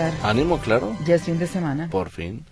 Edgar. Ánimo, claro. Ya es fin de semana. Por fin.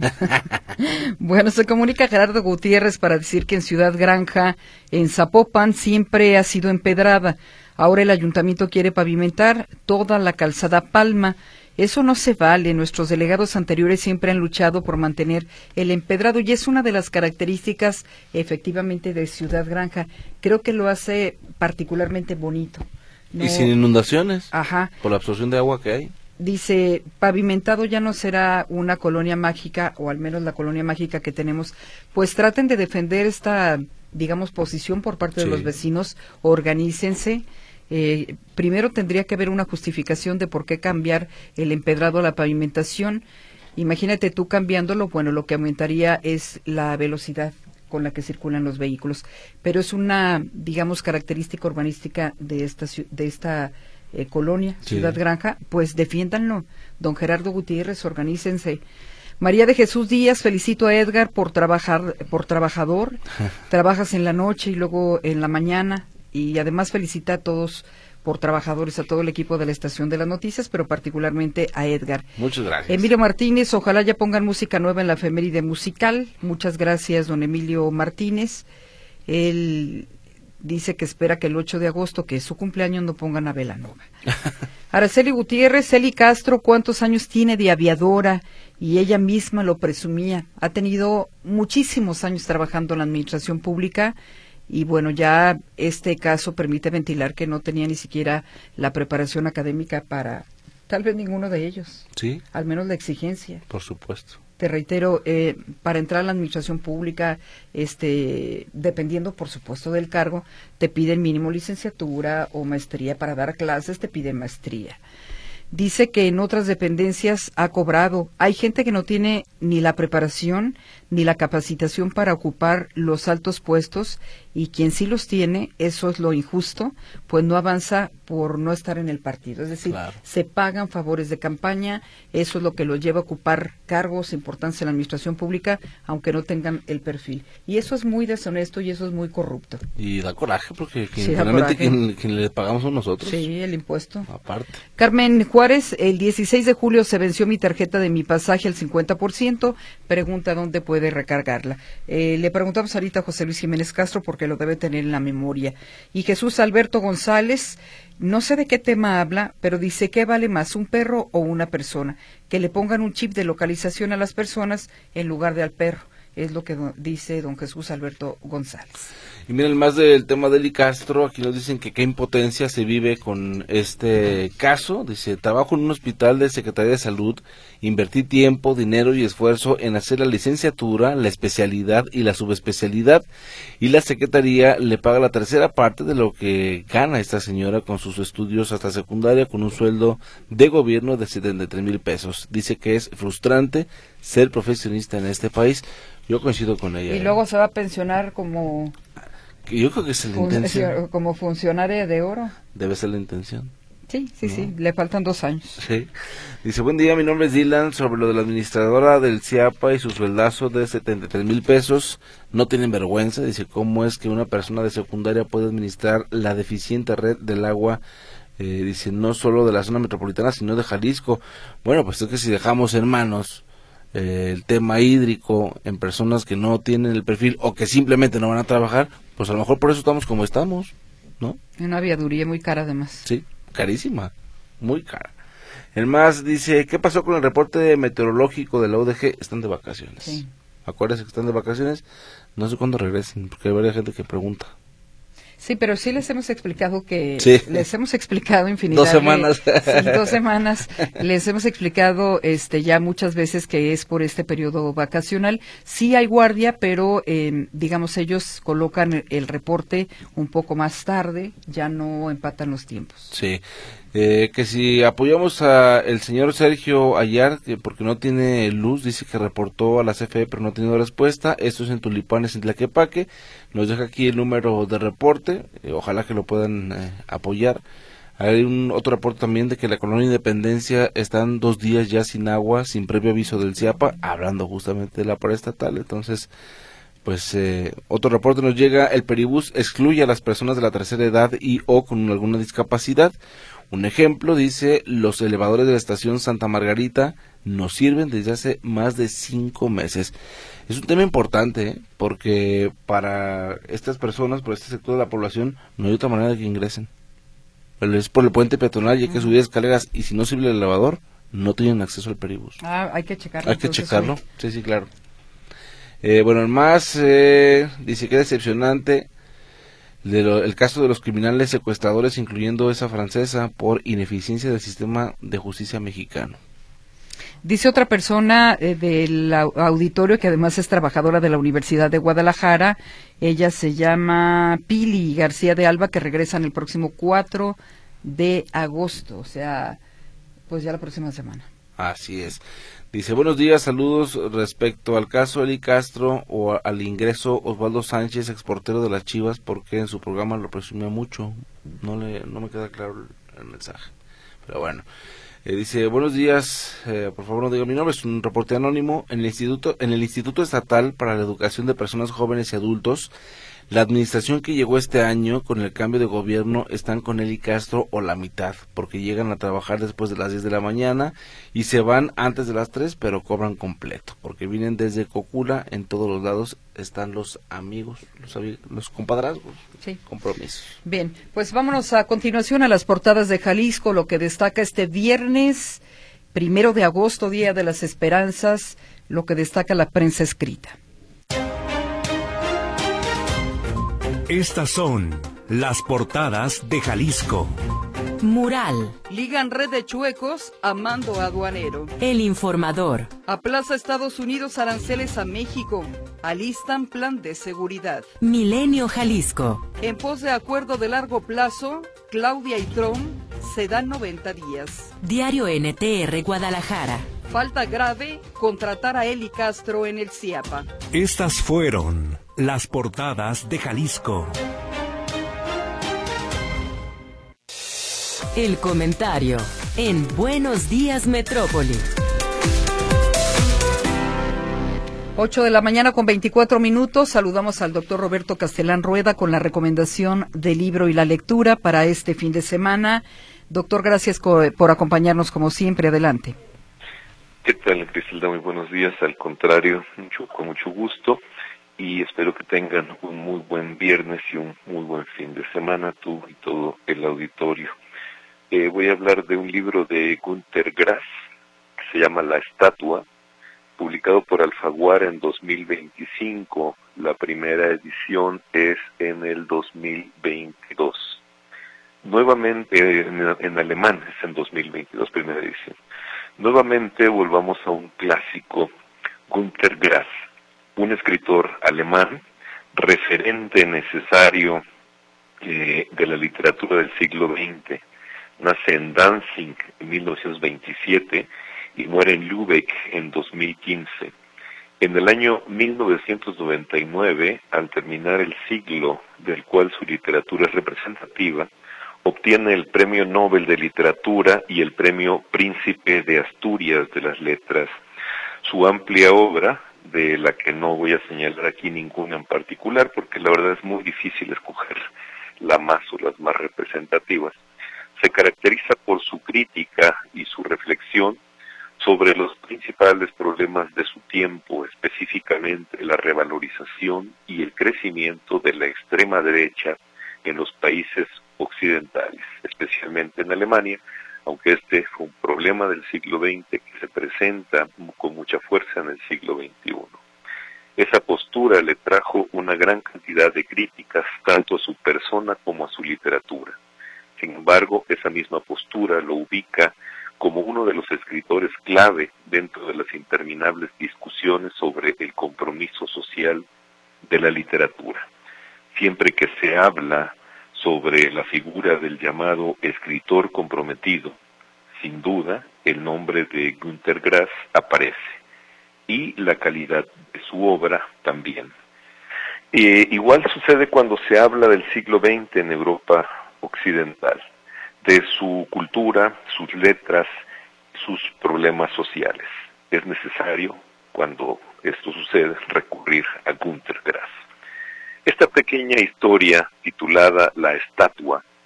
Bueno, se comunica Gerardo Gutiérrez para decir que en Ciudad Granja, en Zapopan, siempre ha sido empedrada. Ahora el ayuntamiento quiere pavimentar toda la calzada Palma. Eso no se vale. Nuestros delegados anteriores siempre han luchado por mantener el empedrado y es una de las características efectivamente de Ciudad Granja. Creo que lo hace particularmente bonito. ¿No? Y sin inundaciones. Ajá. Por la absorción de agua que hay. Dice, pavimentado ya no será una colonia mágica, o al menos la colonia mágica que tenemos. Pues traten de defender esta, digamos, posición por parte de los vecinos. Organícense. Primero tendría que haber una justificación de por qué cambiar el empedrado a la pavimentación. Imagínate tú cambiándolo, bueno, lo que aumentaría es la velocidad con la que circulan los vehículos, pero es una, digamos, característica urbanística de esta colonia, Ciudad Granja. Pues defiéndanlo, don Gerardo Gutiérrez, organícense. María de Jesús Díaz, felicito a Edgar por trabajador, trabajas en la noche y luego en la mañana, y además felicita a todos por trabajadores, a todo el equipo de la Estación de las Noticias, pero particularmente a Edgar. Muchas gracias. Emilio Martínez, ojalá ya pongan música nueva en la efeméride musical. Muchas gracias, don Emilio Martínez. Él dice que espera que el 8 de agosto, que es su cumpleaños, no pongan a Belanova. Araceli Gutiérrez, Celi Castro, ¿cuántos años tiene de aviadora? Y ella misma lo presumía. Ha tenido muchísimos años trabajando en la administración pública. Y bueno, ya este caso permite ventilar que no tenía ni siquiera la preparación académica para tal vez ninguno de ellos. Sí. Al menos la exigencia. Por supuesto. Te reitero, para entrar a la administración pública, dependiendo por supuesto del cargo, te piden mínimo licenciatura o maestría. Para dar clases te piden maestría. Dice que en otras dependencias ha cobrado. Hay gente que no tiene ni la preparación ni la capacitación para ocupar los altos puestos, y quien sí los tiene, eso es lo injusto, pues no avanza por no estar en el partido. Es decir, se pagan favores de campaña, eso es lo que los lleva a ocupar cargos importantes en la administración pública, aunque no tengan el perfil. Y eso es muy deshonesto y eso es muy corrupto. Y da coraje, porque finalmente quien le pagamos a nosotros. Sí, el impuesto. Aparte. Carmen Juárez, el 16 de julio se venció mi tarjeta de mi pasaje al 50%, pregunta dónde puede recargarla. Le preguntamos ahorita a José Luis Jiménez Castro porque lo debe tener en la memoria. Y Jesús Alberto González, no sé de qué tema habla, pero dice, ¿qué vale más, un perro o una persona? Que le pongan un chip de localización a las personas en lugar de al perro. Es lo que dice don Jesús Alberto González. Y miren, más del tema de Eli Castro, aquí nos dicen que qué impotencia se vive con este caso. Dice, trabajo en un hospital de Secretaría de Salud, invertí tiempo, dinero y esfuerzo en hacer la licenciatura, la especialidad y la subespecialidad, y la Secretaría le paga la tercera parte de lo que gana esta señora con sus estudios hasta secundaria, con un sueldo de gobierno de 73,000 pesos. Dice que es frustrante ser profesionista en este país. Yo coincido con ella. Y luego se va a pensionar como... Yo creo que es la intención. Como funcionaria de oro. Debe ser la intención. Sí, le faltan 2 años. Sí. Dice, buen día, mi nombre es Dylan, sobre lo de la administradora del CIAPA y su sueldazo de 73,000 pesos. No tienen vergüenza. Dice, ¿cómo es que una persona de secundaria puede administrar la deficiente red del agua? Dice, no solo de la zona metropolitana, sino de Jalisco. Bueno, pues es que si dejamos en manos el tema hídrico en personas que no tienen el perfil o que simplemente no van a trabajar, pues a lo mejor por eso estamos como estamos, ¿no? Una aviaduría muy cara además. Sí, carísima, muy cara. El más dice, ¿qué pasó con el reporte meteorológico de la UDG? Están de vacaciones. Sí. Acuérdense que están de vacaciones, no sé cuándo regresen, porque hay varias gente que pregunta. Sí, pero sí les hemos explicado les hemos explicado infinidad 2 semanas. 2 semanas, les hemos explicado ya muchas veces que es por este periodo vacacional. Sí hay guardia, pero digamos ellos colocan el reporte un poco más tarde, ya no empatan los tiempos. Sí. Que si apoyamos a el señor Sergio Ayar, que porque no tiene luz, dice que reportó a la CFE pero no ha tenido respuesta. Esto es en Tulipanes, en Tlaquepaque. Nos deja aquí el número de reporte, ojalá que lo puedan apoyar. Hay otro reporte también de que la colonia Independencia están 2 días ya sin agua, sin previo aviso del CIAPA, hablando justamente de la paraestatal. Entonces, pues otro reporte nos llega, el Peribús excluye a las personas de la tercera edad y o con alguna discapacidad. Un ejemplo, dice, los elevadores de la estación Santa Margarita no sirven desde hace más de 5 meses. Es un tema importante, porque para estas personas, por este sector de la población, no hay otra manera de que ingresen. Es por el puente peatonal y hay que subir escaleras, y si no sirve el elevador, no tienen acceso al peribús. Hay que checarlo. Hay que checarlo, sí, claro. Bueno, más, dice que es decepcionante el caso de los criminales secuestradores, incluyendo esa francesa, por ineficiencia del sistema de justicia mexicano. Dice otra persona del auditorio, que además es trabajadora de la Universidad de Guadalajara, ella se llama Pili García de Alba, que regresan el próximo 4 de agosto, o sea, pues ya la próxima semana. Así es. Dice, buenos días, saludos respecto al caso Eli Castro o al ingreso Osvaldo Sánchez, exportero de las Chivas, porque en su programa lo presumía mucho. No me queda claro el mensaje, pero bueno. Dice, buenos días, por favor no diga mi nombre, es un reporte anónimo. En el Instituto Estatal para la Educación de Personas Jóvenes y Adultos, la administración que llegó este año con el cambio de gobierno están con Eli Castro o la mitad, porque llegan a trabajar después de las 10 de la mañana y se van antes de las 3, pero cobran completo, porque vienen desde Cocula, en todos los lados están los amigos, los compadrazgos, sí. Compromisos. Bien, pues vámonos a continuación a las portadas de Jalisco, lo que destaca este viernes 1 de agosto, Día de las Esperanzas, lo que destaca la prensa escrita. Estas son las portadas de Jalisco. Mural. Ligan red de chuecos a mando aduanero. El Informador. Aplaza Estados Unidos aranceles a México. Alistan plan de seguridad. Milenio Jalisco. En pos de acuerdo de largo plazo, Claudia y Trump se dan 90 días. Diario NTR Guadalajara. Falta grave contratar a Eli Castro en el CIAPA. Estas fueron las portadas de Jalisco. El comentario en Buenos Días Metrópoli. 8 de la mañana con 24 minutos. Saludamos al doctor Roberto Castelán Rueda con la recomendación del libro y la lectura para este fin de semana. Doctor, gracias por acompañarnos como siempre. Adelante. ¿Qué tal, Griselda? Muy buenos días. Al contrario, con mucho gusto. Y espero que tengan un muy buen viernes y un muy buen fin de semana, tú y todo el auditorio. Voy a hablar de un libro de Günter Grass, que se llama La Estatua, publicado por Alfaguara en 2025. La primera edición es en el 2022. Nuevamente, en alemán es en 2022, primera edición. Nuevamente volvamos a un clásico, Günter Grass, un escritor alemán, referente necesario de la literatura del siglo XX. Nace en Danzig en 1927 y muere en Lübeck en 2015. En el año 1999, al terminar el siglo del cual su literatura es representativa, obtiene el Premio Nobel de Literatura y el Premio Príncipe de Asturias de las Letras. Su amplia obra, de la que no voy a señalar aquí ninguna en particular, porque la verdad es muy difícil escoger la más o las más representativas, se caracteriza por su crítica y su reflexión sobre los principales problemas de su tiempo, específicamente la revalorización y el crecimiento de la extrema derecha en los países occidentales, especialmente en Alemania, aunque este fue un problema del siglo XX que se presenta con mucha fuerza en el siglo XXI. Esa postura le trajo una gran cantidad de críticas tanto a su persona como a su literatura. Sin embargo, esa misma postura lo ubica como uno de los escritores clave dentro de las interminables discusiones sobre el compromiso social de la literatura. Siempre que se habla sobre la figura del llamado escritor comprometido, sin duda el nombre de Günter Grass aparece, y la calidad de su obra también. Igual sucede cuando se habla del siglo XX en Europa occidental, de su cultura, sus letras, sus problemas sociales. Es necesario, cuando esto sucede, recurrir a Günter Grass. Esta pequeña historia, titulada La Estatua,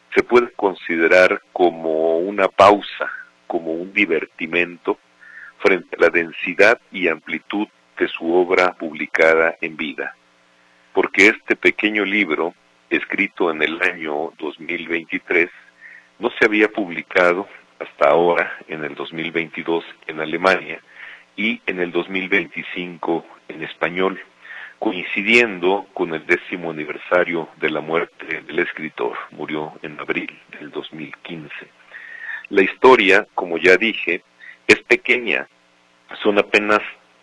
se puede considerar como una pausa, como un divertimento frente a la densidad y amplitud de su obra publicada en vida. Porque este pequeño libro, escrito en el año 2023, no se había publicado hasta ahora, en el 2022, en Alemania, y en el 2025 en español, coincidiendo con el 10º aniversario de la muerte del escritor. Murió en abril del 2015. La historia, como ya dije, es pequeña. Son apenas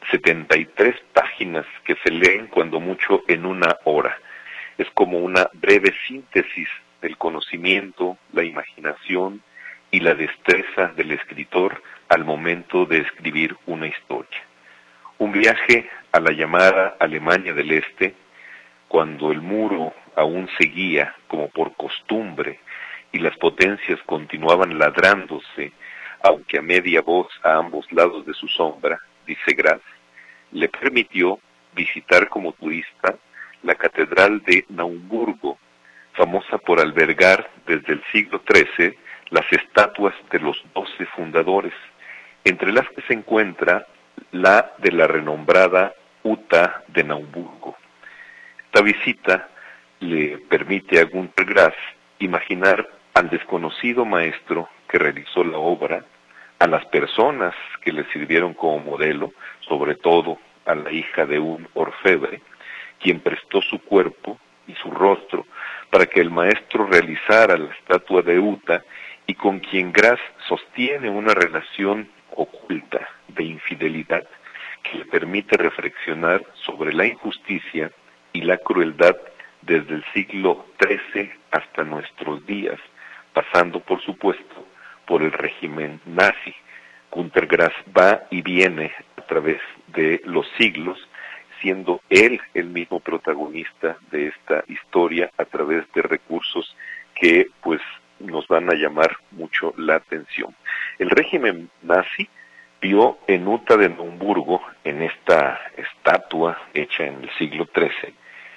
73 páginas que se leen cuando mucho en una hora. Es como una breve síntesis del conocimiento, la imaginación y la destreza del escritor al momento de escribir una historia. Un viaje a la llamada Alemania del Este, cuando el muro aún seguía como por costumbre y las potencias continuaban ladrándose, aunque a media voz a ambos lados de su sombra, dice Grass, le permitió visitar como turista la Catedral de Naumburgo, famosa por albergar desde el siglo XIII las estatuas de los 12 fundadores, entre las que se encuentra la de la renombrada Uta de Naumburgo. Esta visita le permite a Günter Grass imaginar al desconocido maestro que realizó la obra, a las personas que le sirvieron como modelo, sobre todo a la hija de un orfebre, quien prestó su cuerpo y su rostro para que el maestro realizara la estatua de Uta, y con quien Grass sostiene una relación oculta de infidelidad que le permite reflexionar sobre la injusticia y la crueldad desde el siglo XIII hasta nuestros días, pasando por supuesto por el régimen nazi. Günter Grass va y viene a través de los siglos, siendo él el mismo protagonista de esta historia a través de recursos que pues nos van a llamar mucho la atención. El régimen nazi vio en Uta de Naumburgo, en esta estatua hecha en el siglo XIII,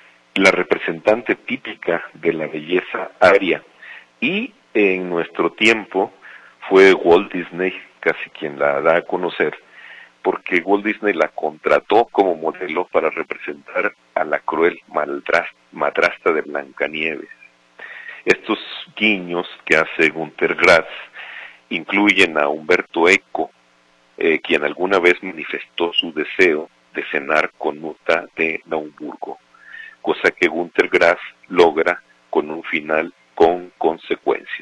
la representante típica de la belleza aria, y en nuestro tiempo fue Walt Disney casi quien la da a conocer, porque Walt Disney la contrató como modelo para representar a la cruel madrastra de Blancanieves. Estos guiños que hace Günter Grass incluyen a Umberto Eco, quien alguna vez manifestó su deseo de cenar con Uta de Naumburgo, cosa que Günter Grass logra con un final con consecuencias.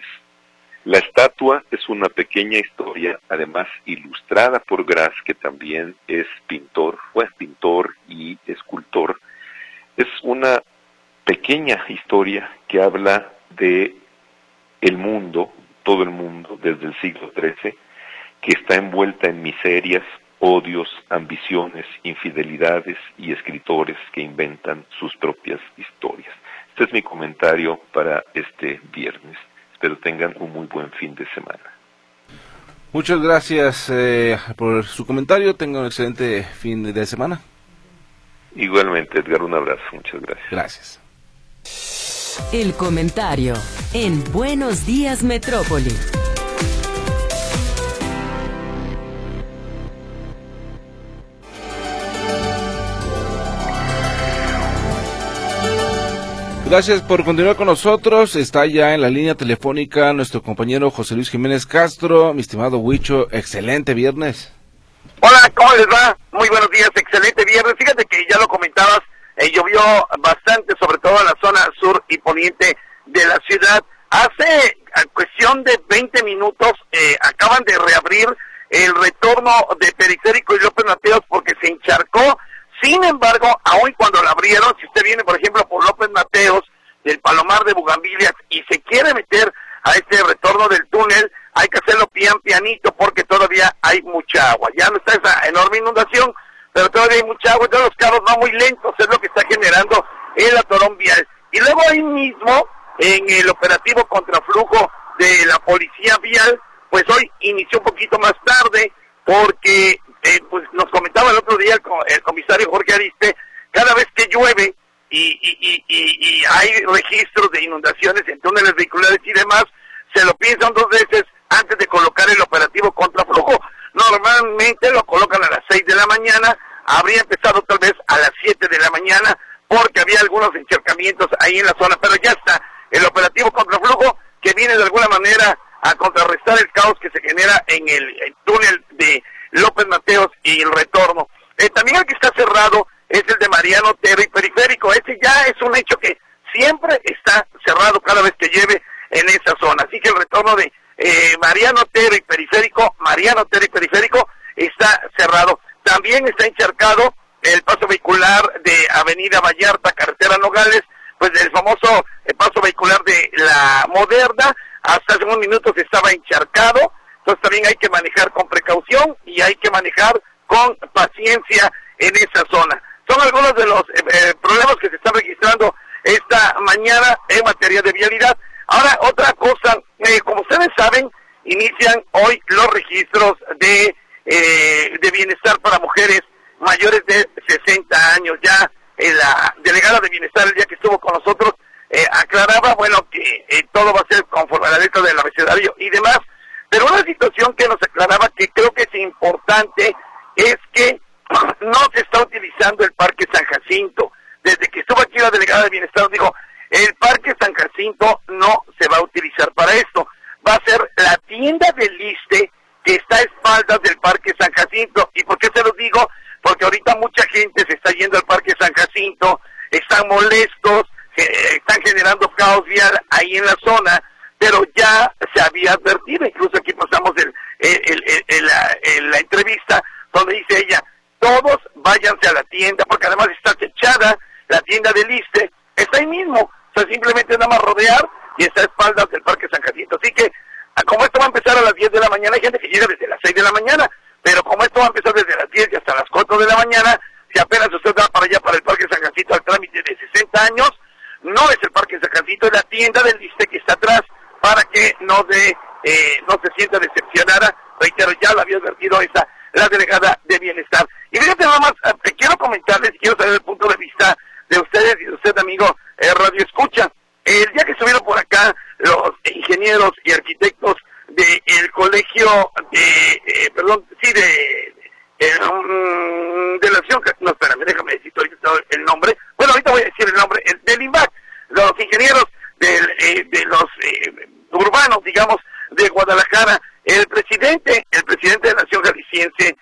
La estatua es una pequeña historia, además ilustrada por Grass, que también es pintor, fue pintor y escultor. Es una pequeña historia que habla de el mundo, todo el mundo, desde el siglo XIII, que está envuelta en miserias, odios, ambiciones, infidelidades y escritores que inventan sus propias historias. Este es mi comentario para este viernes. Espero tengan un muy buen fin de semana. Muchas gracias por su comentario. Tengan un excelente fin de semana. Igualmente, Edgar, un abrazo. Muchas gracias. Gracias. El comentario en Buenos Días Metrópoli. Gracias por continuar con nosotros. Está ya en la línea telefónica nuestro compañero José Luis Jiménez Castro. Mi estimado Huicho, excelente viernes. Hola, ¿cómo les va? Muy buenos días, excelente viernes. Fíjate que ya lo comentabas, llovió bastante, sobre todo en la zona sur y poniente de la ciudad. Hace cuestión de 20 minutos acaban de reabrir el retorno de Periférico y López Mateos porque se encharcó. Sin embargo, aún cuando la abrieron, si usted viene, por ejemplo, por López Mateos, del Palomar de Bugambilias, y se quiere meter a este retorno del túnel, hay que hacerlo pianito porque todavía hay mucha agua. Ya no está esa enorme inundación, pero todavía hay mucha agua, entonces los carros van muy lentos, es lo que está generando el atorón vial. Y luego ahí mismo, en el operativo contraflujo de la policía vial, pues hoy inició un poquito más tarde, porque pues nos comentaba el otro día el comisario Jorge Ariste, cada vez que llueve y hay registros de inundaciones en túneles vehiculares y demás, se lo piensan 2 veces antes de colocar el operativo contraflujo. Normalmente lo colocan a las 6 de la mañana, habría empezado tal vez a las 7 de la mañana, porque había algunos encharcamientos ahí en la zona, pero ya está el operativo contraflujo, que viene de alguna manera a contrarrestar el caos que se genera en el túnel de López Mateos y el retorno. También el que está cerrado es el de Mariano Otero y Periférico. Ese ya es un hecho que siempre está cerrado cada vez que lleve en esa zona. Así que el retorno de Mariano Otero y Periférico está cerrado. También está encharcado el paso vehicular de Avenida Vallarta, carretera Nogales, pues el famoso paso vehicular de la Moderna. Hasta hace unos minutos estaba encharcado. Entonces también hay que manejar con precaución y hay que manejar con paciencia en esa zona. Son algunos de los problemas que se están registrando esta mañana en materia de vialidad. Ahora, otra cosa, como ustedes saben, inician hoy los registros de bienestar para mujeres mayores de 60 años. Ya la delegada de bienestar, el día que estuvo con nosotros, aclaraba, bueno, que todo va a ser conforme a la letra del abecedario y demás. Pero una situación que nos aclaraba, que creo que es importante, es que no se está utilizando el Parque San Jacinto. Desde que estuvo aquí la delegada de bienestar, dijo, el Parque San Jacinto no se va a utilizar para esto. Va a ser la tienda del ISSSTE que está a espaldas del Parque San Jacinto. ¿Y por qué se los digo? Porque ahorita mucha gente se está yendo al Parque San Jacinto, están molestos, están generando caos vial ahí en la zona, pero ya se había advertido. Incluso aquí pasamos la entrevista donde dice ella, todos váyanse a la tienda, porque además está techada la tienda del ISSSTE, está ahí mismo, o sea, simplemente nada más rodear y está a espaldas del Parque San Jacinto. Así que, como esto va a empezar a las 10 de la mañana, hay gente que llega desde las 6 de la mañana, pero como esto va a empezar desde las 10 y hasta las 4 de la mañana, si apenas usted va para allá, para el Parque San Jacinto, al trámite de 60 años, no es el Parque San Jacinto, es la tienda del ISSSTE que está atrás, para que no se sienta decepcionada. Reitero, ya lo había advertido la delegada de bienestar. Y fíjate nada más, quiero comentarles, quiero saber el punto de vista de ustedes y de usted, amigo Radio Escucha. El día que estuvieron por acá los ingenieros y arquitectos del colegio de la acción, no, espérame, déjame decir ahorita el nombre. Bueno, ahorita voy a decir el nombre, del IMBAC, los ingenieros de los urbanos, digamos, de Guadalajara. El presidente de la Nación Jalisciense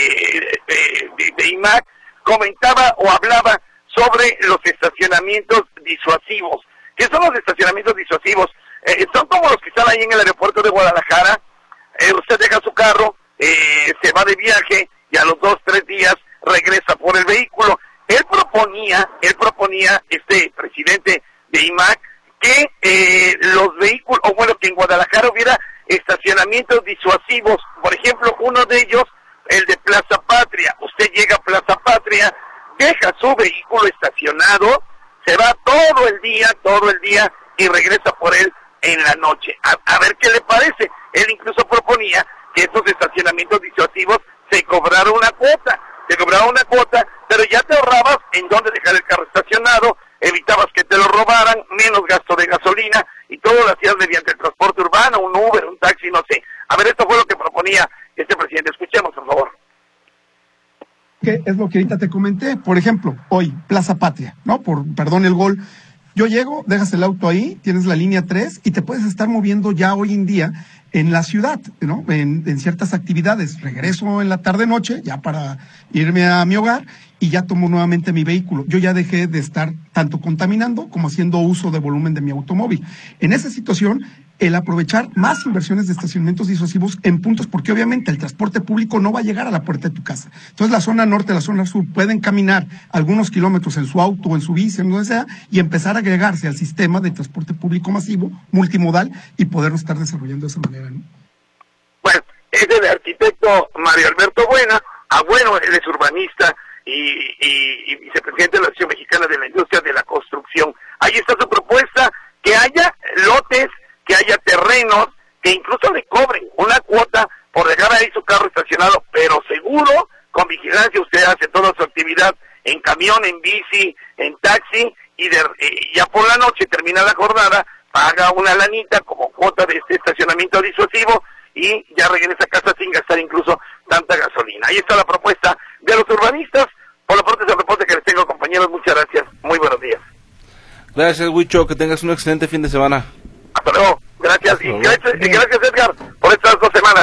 de IMAC comentaba o hablaba sobre los estacionamientos disuasivos. ¿Qué son los estacionamientos disuasivos? Son como los que están ahí en el aeropuerto de Guadalajara. Usted deja su carro, se va de viaje y a los 2-3 días regresa por el vehículo. Él proponía, este presidente de IMAC, que los vehículos, o bueno, que en Guadalajara hubiera estacionamientos disuasivos. Por ejemplo, uno de ellos, el de Plaza Patria. Usted llega a Plaza Patria, deja su vehículo estacionado, se va todo el día y regresa por él en la noche. A ver qué le parece. Él incluso proponía que estos estacionamientos disuasivos se cobrara una cuota, pero ya te ahorrabas en dónde dejar el carro estacionado, evitabas que te lo robaran, menos gasto de gasolina, y todo lo hacías mediante el transporte urbano, un Uber, un taxi, no sé. A ver, esto fue lo que proponía este presidente. Escuchemos, por favor. Que es lo que ahorita te comenté. Por ejemplo, hoy, Plaza Patria, ¿no? Perdón el gol. Yo llego, dejas el auto ahí, tienes la línea 3 y te puedes estar moviendo ya hoy en día en la ciudad, ¿no? En ciertas actividades. Regreso en la tarde-noche, ya para irme a mi hogar, y ya tomo nuevamente mi vehículo. Yo ya dejé de estar tanto contaminando como haciendo uso de volumen de mi automóvil. En esa situación, el aprovechar más inversiones de estacionamientos disuasivos en puntos, porque obviamente el transporte público no va a llegar a la puerta de tu casa. Entonces la zona norte, la zona sur pueden caminar algunos kilómetros en su auto o en su bici, en donde sea, y empezar a agregarse al sistema de transporte público masivo, multimodal, y poderlo estar desarrollando de esa manera, ¿no? Bueno, es el arquitecto Mario Alberto Buena. Bueno, él es urbanista y vicepresidente de la Asociación Mexicana de la Industria de la Construcción. Ahí está su propuesta, que haya lotes, que haya terrenos, que incluso le cobren una cuota por dejar ahí su carro estacionado, pero seguro, con vigilancia. Usted hace toda su actividad en camión, en bici, en taxi, termina la jornada, paga una lanita como cuota de este estacionamiento disuasivo y ya regresa a casa sin gastar incluso tanta gasolina. Ahí está la propuesta de los urbanistas. Por lo pronto es el reporte que les tengo, compañeros. Muchas gracias. Muy buenos días. Gracias, Huicho. Que tengas un excelente fin de semana. Hasta luego. Gracias. Hasta luego. Y gracias, Edgar, por estas 2 semanas.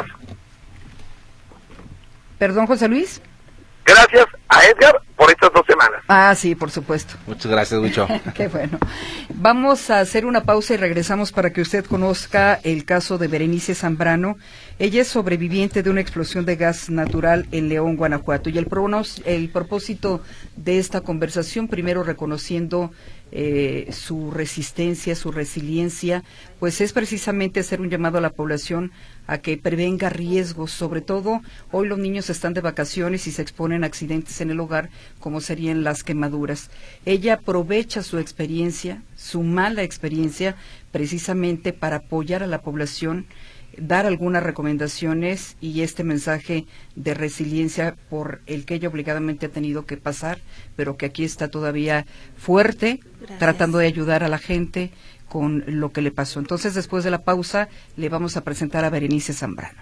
Perdón, José Luis. Gracias a Edgar por estas 2 semanas. Ah, sí, por supuesto. Muchas gracias, Huicho. Qué bueno. Vamos a hacer una pausa y regresamos para que usted conozca el caso de Berenice Zambrano. Ella es sobreviviente de una explosión de gas natural en León, Guanajuato. Y el propósito de esta conversación, primero reconociendo su resistencia, su resiliencia, pues es precisamente hacer un llamado a la población a que prevenga riesgos. Sobre todo, hoy los niños están de vacaciones y se exponen a accidentes en el hogar, como serían las quemaduras. Ella aprovecha su experiencia, su mala experiencia, precisamente para apoyar a la población, dar algunas recomendaciones y este mensaje de resiliencia por el que ella obligadamente ha tenido que pasar, pero que aquí está todavía fuerte, tratando de ayudar a la gente con lo que le pasó. Entonces, después de la pausa, le vamos a presentar a Berenice Zambrano.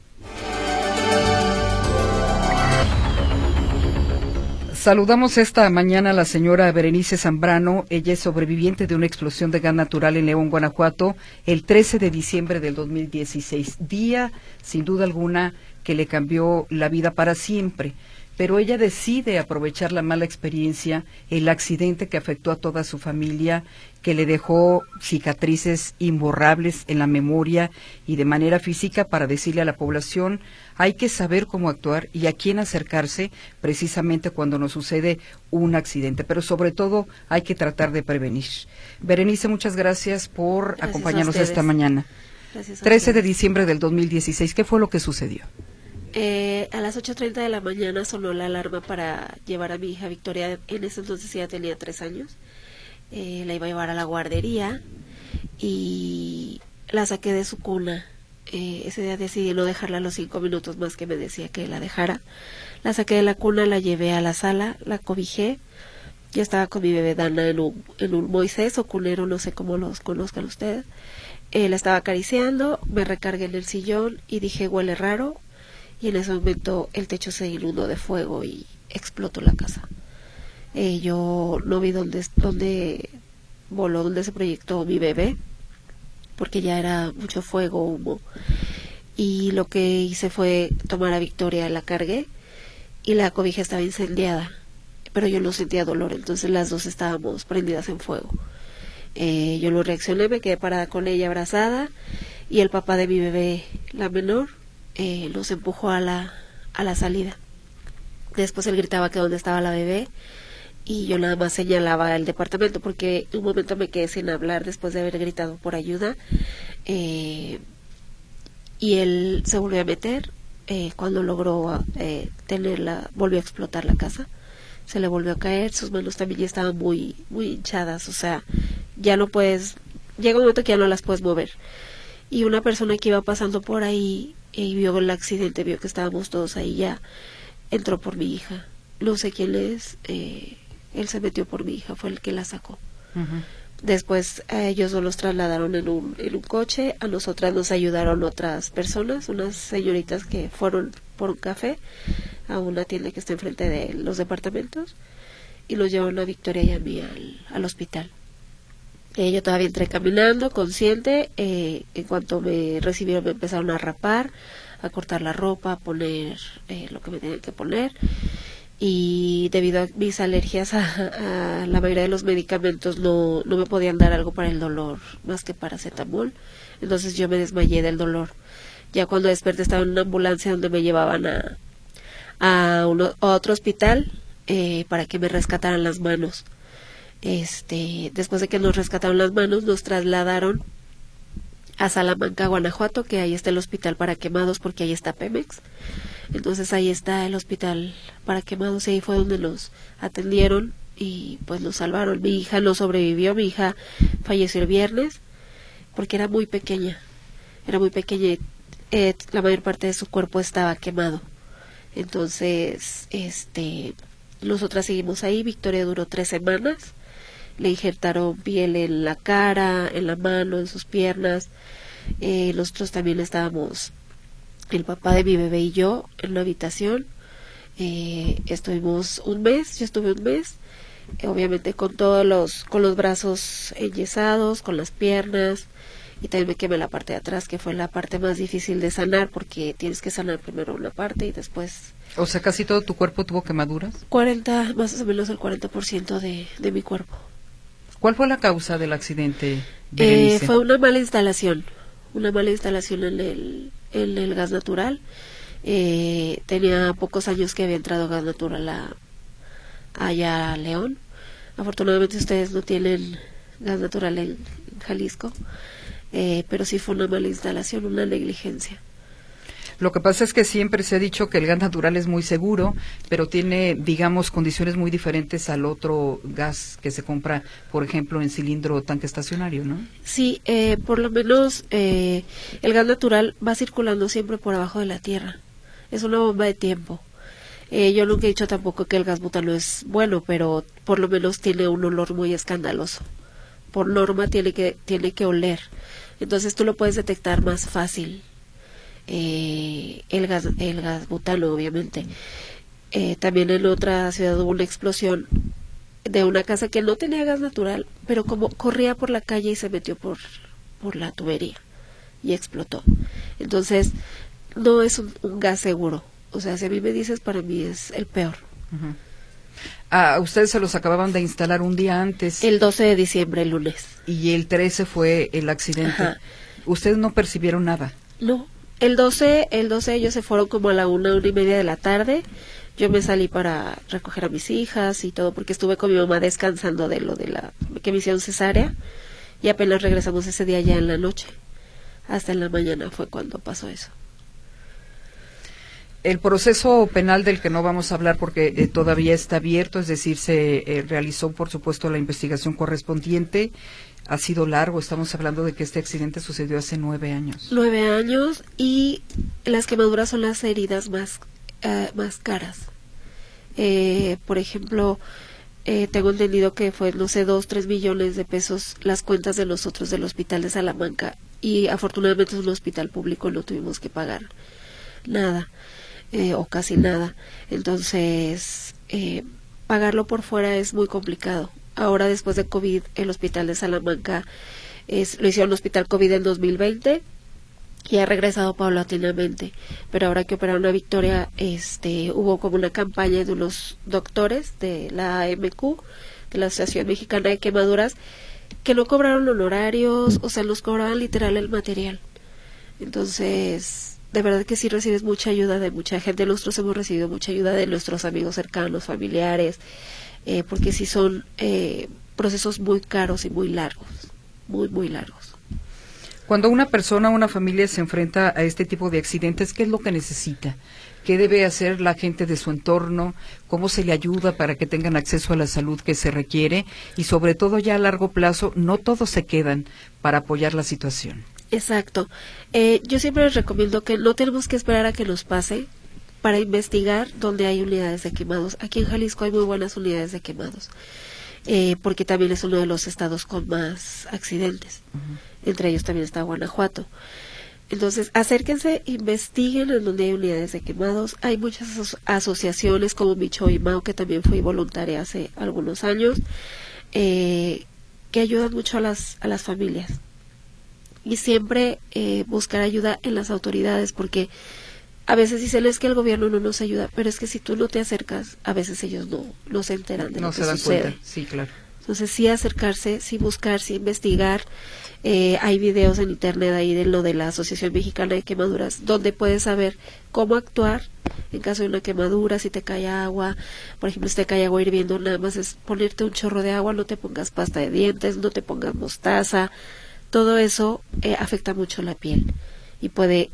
Saludamos esta mañana a la señora Berenice Zambrano. Ella es sobreviviente de una explosión de gas natural en León, Guanajuato, el 13 de diciembre del 2016. Día, sin duda alguna, que le cambió la vida para siempre. Pero ella decide aprovechar la mala experiencia, el accidente que afectó a toda su familia, que le dejó cicatrices imborrables en la memoria y de manera física, para decirle a la población: hay que saber cómo actuar y a quién acercarse precisamente cuando nos sucede un accidente, pero sobre todo hay que tratar de prevenir. Berenice, muchas gracias por acompañarnos esta mañana. 13 de diciembre del 2016, ¿qué fue lo que sucedió? A las 8:30 de la mañana sonó la alarma para llevar a mi hija Victoria. En ese entonces ya tenía 3 años. La iba a llevar a la guardería y la saqué de su cuna. Ese día decidí no dejarla a los 5 minutos más que me decía que la dejara. La saqué de la cuna, la llevé a la sala, la cobijé. Ya estaba con mi bebé Dana en un Moisés o cunero, no sé cómo los conozcan ustedes. La estaba acariciando, me recargué en el sillón y dije: huele raro. Y en ese momento el techo se inundó de fuego y explotó la casa. Yo no vi dónde voló, dónde se proyectó mi bebé, porque ya era mucho fuego, humo. Y lo que hice fue tomar a Victoria, la cargué y la cobija estaba incendiada, pero yo no sentía dolor, entonces las dos estábamos prendidas en fuego. Yo lo reaccioné, me quedé parada con ella abrazada y el papá de mi bebé, la menor, nos empujó a la salida. Después él gritaba que dónde estaba la bebé y yo nada más señalaba el departamento, porque un momento me quedé sin hablar después de haber gritado por ayuda. Y él se volvió a meter. Cuando logró volvió a explotar la casa, se le volvió a caer, sus manos también ya estaban muy, muy hinchadas, o sea, ya no puedes, llega un momento que ya no las puedes mover. Y una persona que iba pasando por ahí y vio el accidente, vio que estábamos todos ahí, ya entró por mi hija. No sé quién es, él se metió por mi hija, fue el que la sacó. Uh-huh. Después a ellos los trasladaron en un coche, a nosotras nos ayudaron otras personas, unas señoritas que fueron por un café a una tienda que está enfrente de los departamentos y nos llevaron a Victoria y a mí al hospital. Yo todavía entré caminando, consciente. En cuanto me recibieron me empezaron a rapar, a cortar la ropa, a poner lo que me tenían que poner. Y debido a mis alergias a la mayoría de los medicamentos no me podían dar algo para el dolor más que paracetamol. Entonces yo me desmayé del dolor. Ya cuando desperté estaba en una ambulancia donde me llevaban a otro hospital para que me rescataran las manos. Después de que nos rescataron las manos, nos trasladaron a Salamanca, Guanajuato, que ahí está el hospital para quemados, porque ahí está Pemex. Entonces ahí está el hospital para quemados y ahí fue donde nos atendieron y pues nos salvaron. Mi hija no sobrevivió, mi hija falleció el viernes porque era muy pequeña, la mayor parte de su cuerpo estaba quemado. Entonces, nosotras seguimos ahí. Victoria duró 3 semanas. le injertaron piel en la cara, en la mano, en sus piernas. Nosotros también estábamos, el papá de mi bebé y yo, en una habitación. Estuvimos un mes, yo estuve un mes, obviamente con los brazos enyesados, con las piernas, y también me quemé la parte de atrás, que fue la parte más difícil de sanar, porque tienes que sanar primero una parte y después... O sea, casi todo tu cuerpo tuvo quemaduras. 40, más o menos el 40% de mi cuerpo. ¿Cuál fue la causa del accidente, Berenice? Fue una mala instalación en el gas natural. Tenía pocos años que había entrado gas natural allá a León. Afortunadamente ustedes no tienen gas natural en Jalisco, pero sí fue una mala instalación, una negligencia. Lo que pasa es que siempre se ha dicho que el gas natural es muy seguro, pero tiene, digamos, condiciones muy diferentes al otro gas que se compra, por ejemplo, en cilindro o tanque estacionario, ¿no? Sí, por lo menos el gas natural va circulando siempre por abajo de la tierra. Es una bomba de tiempo. Yo nunca he dicho tampoco que el gas butano es bueno, pero por lo menos tiene un olor muy escandaloso. Por norma tiene que oler. Entonces tú lo puedes detectar más fácil. El gas butano, obviamente. También en otra ciudad hubo una explosión de una casa que no tenía gas natural, pero como corría por la calle y se metió por la tubería y explotó. Entonces no es un gas seguro. O sea, si a mí me dices, para mí es el peor. Uh-huh. Ustedes se los acababan de instalar un día antes. El 12 de diciembre, el lunes. Y el 13 fue el accidente. Ajá. ¿Ustedes no percibieron nada? No. El 12 ellos se fueron como a la 1:30 de la tarde. Yo me salí para recoger a mis hijas y todo, porque estuve con mi mamá descansando de que me hicieron cesárea, y apenas regresamos ese día ya en la noche. Hasta en la mañana fue cuando pasó eso. El proceso penal del que no vamos a hablar porque todavía está abierto, es decir, se realizó, por supuesto, la investigación correspondiente. Ha sido largo, estamos hablando de que este accidente sucedió hace 9 años. 9 años, y las quemaduras son las heridas más caras. Por ejemplo, tengo entendido que fue, 2-3 millones de pesos las cuentas de nosotros del hospital de Salamanca, y afortunadamente es un hospital público, no tuvimos que pagar nada, o casi nada. Entonces, pagarlo por fuera es muy complicado. Ahora, después de COVID, el hospital de Salamanca lo hicieron hospital COVID en 2020 y ha regresado paulatinamente. Pero ahora que operaron a Victoria, hubo como una campaña de unos doctores de la AMQ, de la Asociación Mexicana de Quemaduras, que no cobraron honorarios, o sea, nos cobraban literal el material. Entonces, de verdad que sí recibes mucha ayuda de mucha gente. Nosotros hemos recibido mucha ayuda de nuestros amigos cercanos, familiares, porque sí son procesos muy caros y muy largos, muy, muy largos. Cuando una persona, una familia se enfrenta a este tipo de accidentes, ¿qué es lo que necesita? ¿Qué debe hacer la gente de su entorno? ¿Cómo se le ayuda para que tengan acceso a la salud que se requiere? Y sobre todo ya a largo plazo, no todos se quedan para apoyar la situación. Exacto. Yo siempre les recomiendo que no tenemos que esperar a que nos pase para investigar dónde hay unidades de quemados. Aquí en Jalisco hay muy buenas unidades de quemados, porque también es uno de los estados con más accidentes. Uh-huh. Entre ellos también está Guanajuato. Entonces, acérquense, investiguen en donde hay unidades de quemados. Hay muchas asociaciones como Micho y Mao, que también fui voluntaria hace algunos años, que ayudan mucho a las familias. Y siempre buscar ayuda en las autoridades, porque a veces dicen es que el gobierno no nos ayuda, pero es que si tú no te acercas, a veces ellos no se enteran de lo que sucede. No se dan cuenta, sí, claro. Entonces sí acercarse, sí buscar, sí investigar. Hay videos en internet ahí de lo de la Asociación Mexicana de Quemaduras, donde puedes saber cómo actuar en caso de una quemadura, si te cae agua. Por ejemplo, si te cae agua hirviendo, nada más es ponerte un chorro de agua, no te pongas pasta de dientes, no te pongas mostaza. Todo eso afecta mucho la piel y puede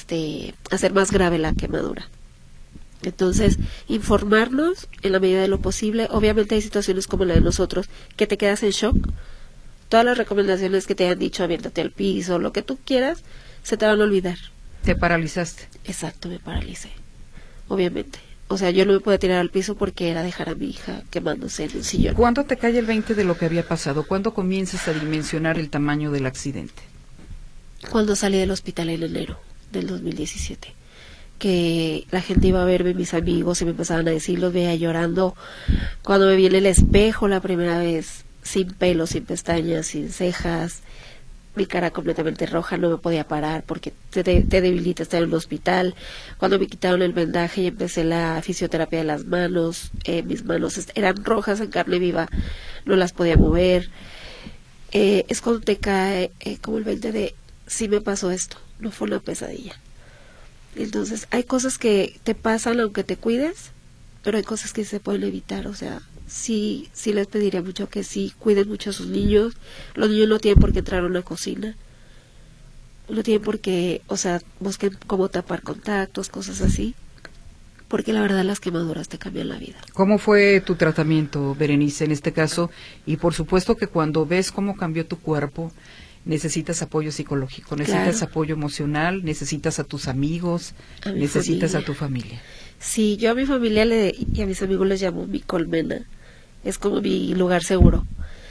hacer más grave la quemadura. Entonces, informarnos en la medida de lo posible. Obviamente hay situaciones como la de nosotros, que te quedas en shock. Todas las recomendaciones que te hayan dicho, aviéntate al piso, lo que tú quieras, se te van a olvidar. ¿Te paralizaste? Exacto, me paralicé. Obviamente o sea, yo no me podía tirar al piso porque era dejar a mi hija quemándose en un sillón. ¿Cuándo te cae el 20 de lo que había pasado? ¿Cuándo comienzas a dimensionar el tamaño del accidente? Cuando salí del hospital en enero del 2017, que la gente iba a verme, mis amigos, y me empezaban a decir, los veía llorando. Cuando me vi en el espejo la primera vez, sin pelo, sin pestañas, sin cejas, mi cara completamente roja, no me podía parar porque te debilita estar en un hospital. Cuando me quitaron el vendaje y empecé la fisioterapia de las manos, mis manos eran rojas en carne viva, no las podía mover. Es cuando te cae como el 20 de, sí me pasó esto, no fue una pesadilla. Entonces hay cosas que te pasan aunque te cuides, pero hay cosas que se pueden evitar. O sea, sí les pediría mucho que sí cuiden mucho a sus niños. Los niños no tienen por qué entrar a una cocina, no tienen por qué, o sea, busquen cómo tapar contactos, cosas así, porque la verdad las quemaduras te cambian la vida. ¿Cómo fue tu tratamiento, Berenice, en este caso? Y por supuesto que cuando ves cómo cambió tu cuerpo, necesitas apoyo psicológico, necesitas Claro. apoyo emocional, necesitas a tus amigos, A mi necesitas familia. a tu familia. Sí, yo a mi familia y a mis amigos les llamo mi colmena, es como mi lugar seguro.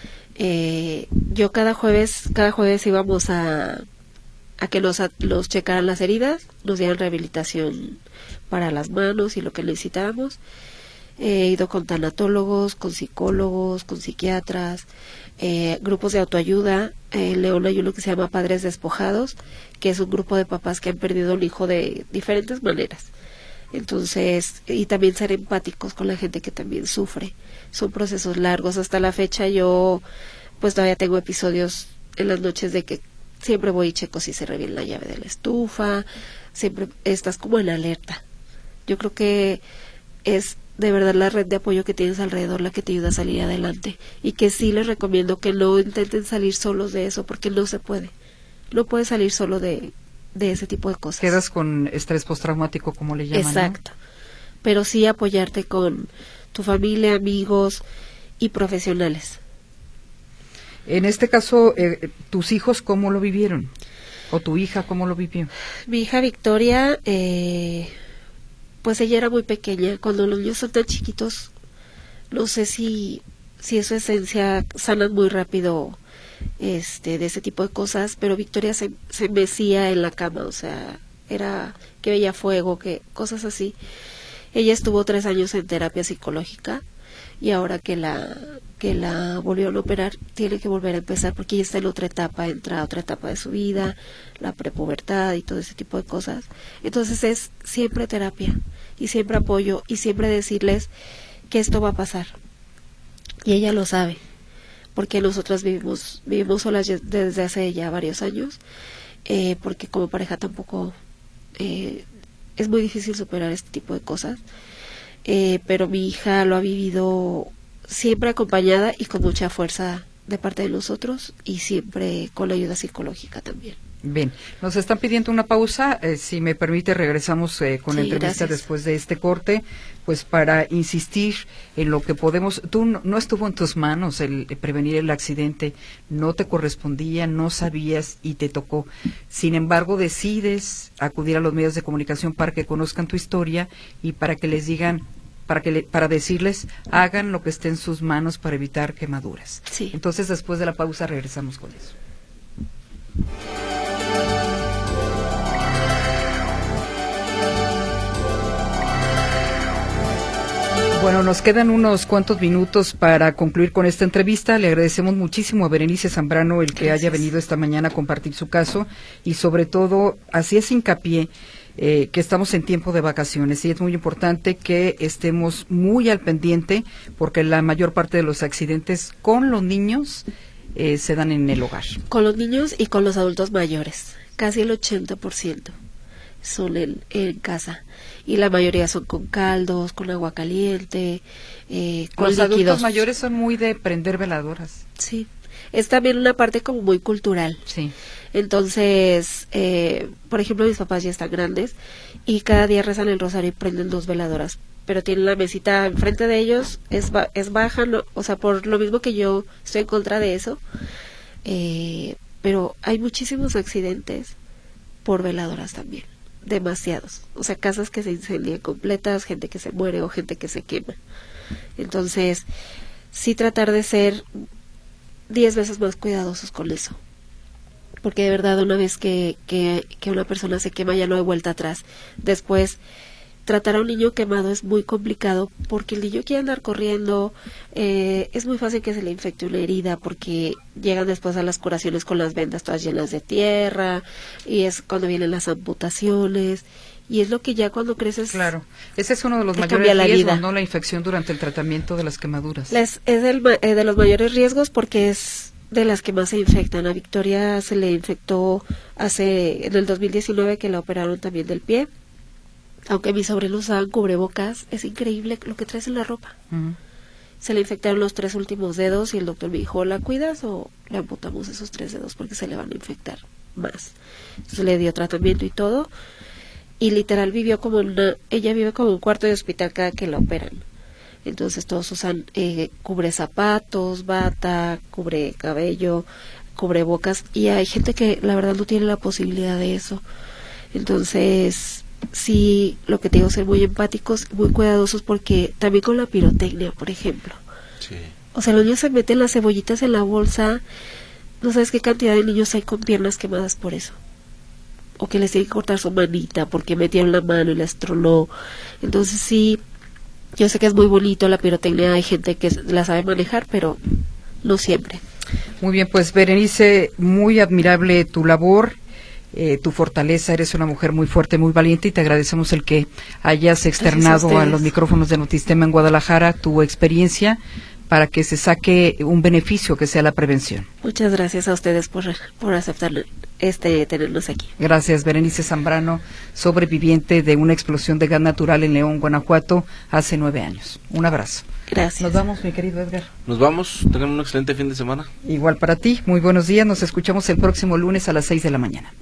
Yo cada jueves íbamos a que nos checaran las heridas, nos dieran rehabilitación para las manos y lo que necesitábamos. He ido con tanatólogos, con psicólogos, con psiquiatras, grupos de autoayuda. En León hay uno que se llama Padres Despojados, que es un grupo de papás que han perdido un hijo de diferentes maneras. Entonces, y también ser empáticos con la gente que también sufre. Son procesos largos. Hasta la fecha yo, pues todavía tengo episodios en las noches de que siempre voy y checo si se reviene la llave de la estufa. Siempre estás como en alerta. Yo creo que es de verdad la red de apoyo que tienes alrededor la que te ayuda a salir adelante, y que sí les recomiendo que no intenten salir solos de eso, porque no se puede. No puedes salir solo de ese tipo de cosas. Quedas con estrés postraumático, como le llaman, Exacto. Pero sí apoyarte con tu familia, amigos y profesionales. En este caso, ¿tus hijos cómo lo vivieron? ¿O tu hija cómo lo vivió? Mi hija Victoria, pues ella era muy pequeña. Cuando los niños son tan chiquitos, no sé si es su esencia, sanan muy rápido de ese tipo de cosas, pero Victoria se mecía en la cama, o sea, era que veía fuego, que cosas así. Ella estuvo 3 años en terapia psicológica, y ahora que la volvieron a operar, tiene que volver a empezar porque ella está en otra etapa, entra a otra etapa de su vida, la prepubertad y todo ese tipo de cosas. Entonces es siempre terapia y siempre apoyo y siempre decirles que esto va a pasar. Y ella lo sabe, porque nosotras vivimos solas desde hace ya varios años, porque como pareja tampoco es muy difícil superar este tipo de cosas. Pero mi hija lo ha vivido siempre acompañada y con mucha fuerza de parte de nosotros, y siempre con la ayuda psicológica también. Bien, nos están pidiendo una pausa, si me permite regresamos con la entrevista después de este corte, pues para insistir en lo que podemos. Tú no estuvo en tus manos el prevenir el accidente, no te correspondía, no sabías y te tocó. Sin embargo, decides acudir a los medios de comunicación para que conozcan tu historia y para que les digan, para decirles, hagan lo que esté en sus manos para evitar quemaduras. Sí. Entonces, después de la pausa regresamos con eso. Bueno, nos quedan unos cuantos minutos para concluir con esta entrevista. Le agradecemos muchísimo a Berenice Zambrano el que haya venido esta mañana a compartir su caso, y sobre todo, así es hincapié, que estamos en tiempo de vacaciones y es muy importante que estemos muy al pendiente, porque la mayor parte de los accidentes con los niños se dan en el hogar. Con los niños y con los adultos mayores, casi el 80% son en casa, y la mayoría son con caldos, con agua caliente, con los líquidos. Adultos mayores son muy de prender veladoras. Sí, es también una parte como muy cultural. Sí. Entonces, por ejemplo, mis papás ya están grandes y cada día rezan el rosario y prenden 2 veladoras, pero tienen la mesita enfrente de ellos, es baja, no, o sea, por lo mismo que yo estoy en contra de eso, pero hay muchísimos accidentes por veladoras también. demasiados. O sea, casas que se incendian completas, gente que se muere o gente que se quema. Entonces, sí tratar de ser 10 veces más cuidadosos con eso. Porque de verdad, una vez que una persona se quema, ya no hay vuelta atrás. Después, tratar a un niño quemado es muy complicado porque el niño quiere andar corriendo, es muy fácil que se le infecte una herida porque llegan después a las curaciones con las vendas todas llenas de tierra y es cuando vienen las amputaciones y es lo que ya cuando creces... Claro, ese es uno de los mayores riesgos, ¿no? La infección durante el tratamiento de las quemaduras. Es de los mayores riesgos porque es de las que más se infectan. A Victoria se le infectó en el 2019 que la operaron también del pie. Aunque mis sobrinos usaban cubrebocas, es increíble lo que traes en la ropa. Se le infectaron los 3 últimos dedos y el doctor me dijo, ¿la cuidas o le amputamos esos 3 dedos porque se le van a infectar más? Entonces le dio tratamiento y todo. Y literal ella vive como un cuarto de hospital cada que la operan. Entonces todos usan cubre zapatos, bata, cubre cabello, cubrebocas. Y hay gente que la verdad no tiene la posibilidad de eso. Entonces... sí, lo que te digo, ser muy empáticos, muy cuidadosos, porque también con la pirotecnia, por ejemplo. Sí. O sea, los niños se meten las cebollitas en la bolsa, no sabes qué cantidad de niños hay con piernas quemadas por eso. O que les tienen que cortar su manita porque metieron la mano y les tronó. Entonces sí, yo sé que es muy bonito la pirotecnia, hay gente que la sabe manejar, pero no siempre. Muy bien, pues Berenice, muy admirable tu labor. Tu fortaleza, eres una mujer muy fuerte, muy valiente y te agradecemos el que hayas externado a los micrófonos de Notistema en Guadalajara tu experiencia para que se saque un beneficio que sea la prevención. Muchas gracias a ustedes por aceptar tenernos aquí. Gracias, Berenice Zambrano, sobreviviente de una explosión de gas natural en León, Guanajuato, hace 9 años. Un abrazo. Gracias. Nos vamos, mi querido Edgar. Nos vamos, tengan un excelente fin de semana. Igual para ti, muy buenos días, nos escuchamos el próximo lunes a las 6 de la mañana.